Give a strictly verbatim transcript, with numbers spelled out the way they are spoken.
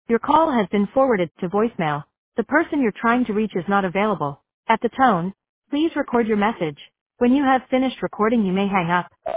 Your call has been forwarded to voicemail. The person you're trying to reach is not available. At the tone, please record your message. When you have finished recording, you may hang up.